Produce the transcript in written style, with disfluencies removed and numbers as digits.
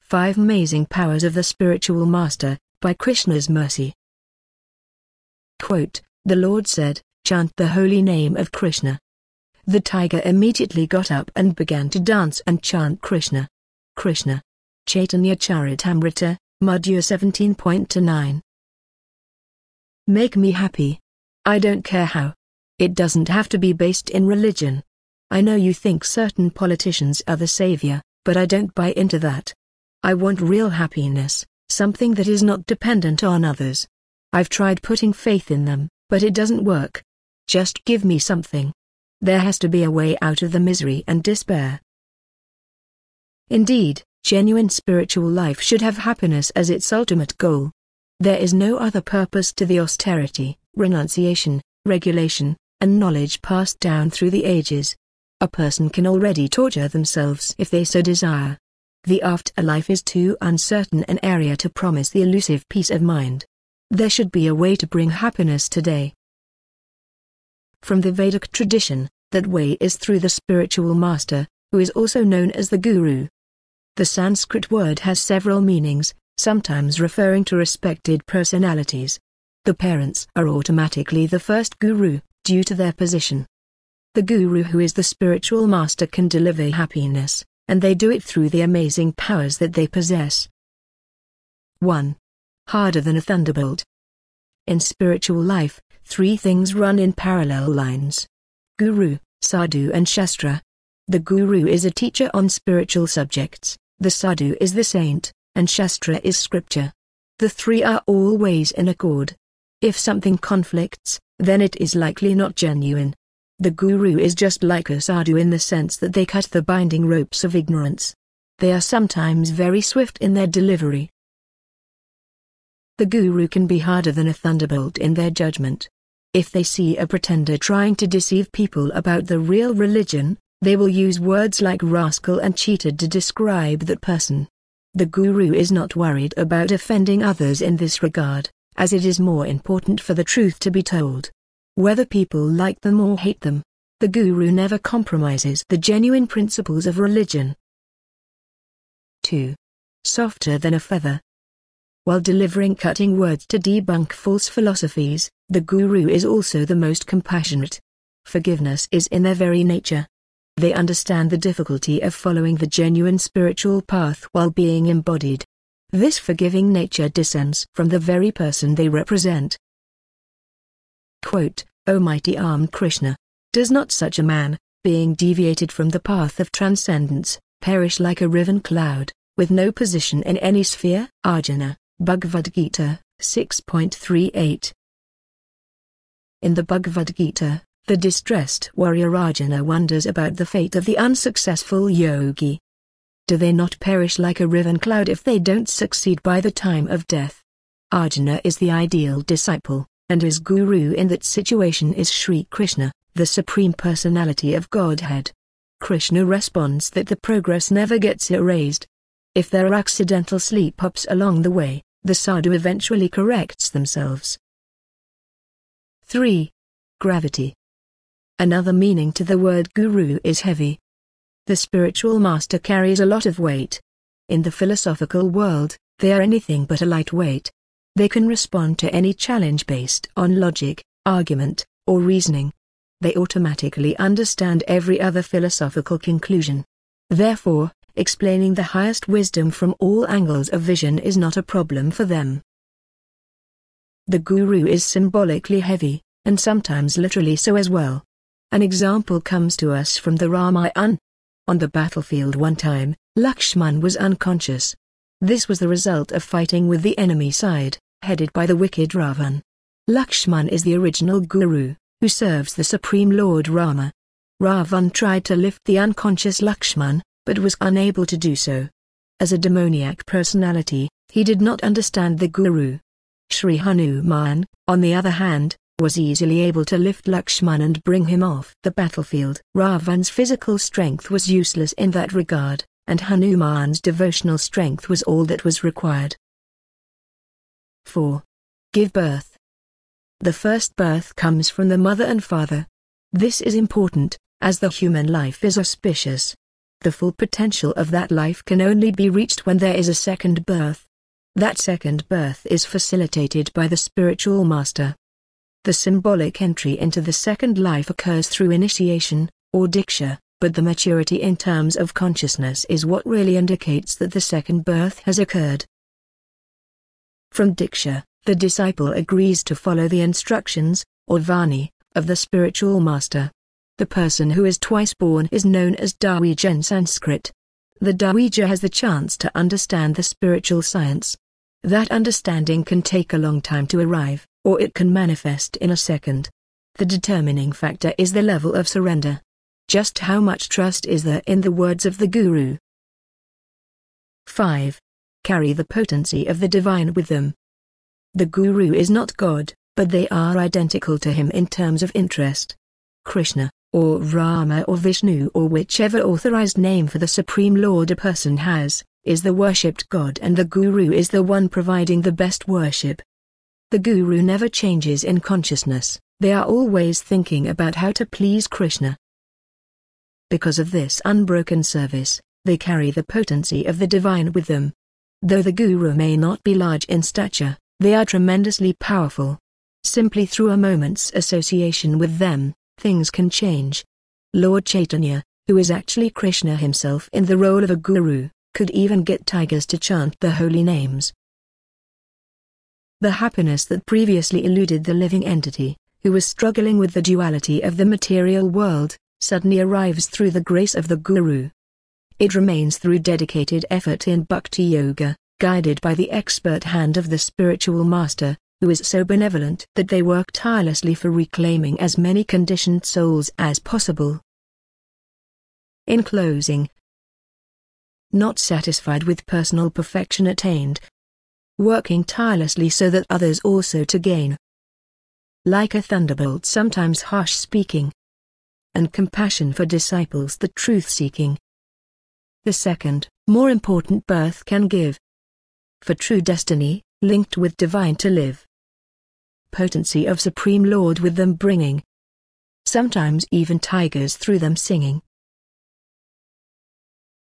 5 Amazing Powers of the Spiritual Master, by Krishna's Mercy. Quote, the Lord said, chant the holy name of Krishna. The tiger immediately got up and began to dance and chant Krishna. Krishna. Chaitanya Charitamrita, Madhya 17.9. Make me happy. I don't care how. It doesn't have to be based in religion. I know you think certain politicians are the savior, but I don't buy into that. I want real happiness, something that is not dependent on others. I've tried putting faith in them, but it doesn't work. Just give me something. There has to be a way out of the misery and despair. Indeed, genuine spiritual life should have happiness as its ultimate goal. There is no other purpose to the austerity, renunciation, regulation, and knowledge passed down through the ages. A person can already torture themselves if they so desire. The afterlife is too uncertain an area to promise the elusive peace of mind. There should be a way to bring happiness today. From the Vedic tradition, that way is through the spiritual master, who is also known as the Guru. The Sanskrit word has several meanings, sometimes referring to respected personalities. The parents are automatically the first Guru, due to their position. The Guru, who is the spiritual master, can deliver happiness, and they do it through the amazing powers that they possess. 1. Harder than a thunderbolt. In spiritual life, 3 things run in parallel lines: Guru, Sadhu and Shastra. The Guru is a teacher on spiritual subjects, the Sadhu is the saint, and Shastra is scripture. The 3 are always in accord. If something conflicts, then it is likely not genuine. The Guru is just like a Sadhu in the sense that they cut the binding ropes of ignorance. They are sometimes very swift in their delivery. The Guru can be harder than a thunderbolt in their judgment. If they see a pretender trying to deceive people about the real religion, they will use words like rascal and cheated to describe that person. The Guru is not worried about offending others in this regard, as it is more important for the truth to be told. Whether people like them or hate them, the Guru never compromises the genuine principles of religion. 2. Softer than a feather. While delivering cutting words to debunk false philosophies, the Guru is also the most compassionate. Forgiveness is in their very nature. They understand the difficulty of following the genuine spiritual path while being embodied. This forgiving nature descends from the very person they represent. Quote, O mighty armed Krishna, does not such a man, being deviated from the path of transcendence, perish like a riven cloud, with no position in any sphere? Arjuna, Bhagavad Gita, 6.38. In the Bhagavad Gita, the distressed warrior Arjuna wonders about the fate of the unsuccessful yogi. Do they not perish like a riven cloud if they don't succeed by the time of death? Arjuna is the ideal disciple, and his guru in that situation is Sri Krishna, the Supreme Personality of Godhead. Krishna responds that the progress never gets erased. If there are accidental slip-ups along the way, the sadhu eventually corrects themselves. 3. Gravity. Another meaning to the word guru is heavy. The spiritual master carries a lot of weight. In the philosophical world, they are anything but a lightweight. They can respond to any challenge based on logic, argument, or reasoning. They automatically understand every other philosophical conclusion. Therefore, explaining the highest wisdom from all angles of vision is not a problem for them. The guru is symbolically heavy, and sometimes literally so as well. An example comes to us from the Ramayana. On the battlefield one time, Lakshman was unconscious. This was the result of fighting with the enemy side, headed by the wicked Ravan. Lakshman is the original guru, who serves the Supreme Lord Rama. Ravan tried to lift the unconscious Lakshman, but was unable to do so. As a demoniac personality, he did not understand the guru. Sri Hanuman, on the other hand, was easily able to lift Lakshman and bring him off the battlefield. Ravan's physical strength was useless in that regard, and Hanuman's devotional strength was all that was required. 4. Give birth. The first birth comes from the mother and father. This is important, as the human life is auspicious. The full potential of that life can only be reached when there is a second birth. That second birth is facilitated by the spiritual master. The symbolic entry into the second life occurs through initiation, or diksha, but the maturity in terms of consciousness is what really indicates that the second birth has occurred. From diksha, the disciple agrees to follow the instructions, or vani, of the spiritual master. The person who is twice born is known as Dawija in Sanskrit. The Dawija has the chance to understand the spiritual science. That understanding can take a long time to arrive, or it can manifest in a second. The determining factor is the level of surrender. Just how much trust is there in the words of the Guru? 5. Carry the potency of the divine with them. The Guru is not God, but they are identical to him in terms of interest. Krishna, or Rama or Vishnu or whichever authorized name for the Supreme Lord a person has, is the worshipped God, and the Guru is the one providing the best worship. The Guru never changes in consciousness, they are always thinking about how to please Krishna. Because of this unbroken service, they carry the potency of the divine with them. Though the Guru may not be large in stature, they are tremendously powerful. Simply through a moment's association with them, things can change. Lord Chaitanya, who is actually Krishna himself in the role of a guru, could even get tigers to chant the holy names. The happiness that previously eluded the living entity, who was struggling with the duality of the material world, suddenly arrives through the grace of the Guru. It remains through dedicated effort in Bhakti Yoga, guided by the expert hand of the spiritual master, who is so benevolent that they work tirelessly for reclaiming as many conditioned souls as possible. In closing, not satisfied with personal perfection attained, working tirelessly so that others also to gain. Like a thunderbolt sometimes harsh speaking, and compassion for disciples the truth-seeking. The second, more important birth can give. For true destiny, linked with divine to live. Potency of Supreme Lord with them bringing. Sometimes even tigers through them singing.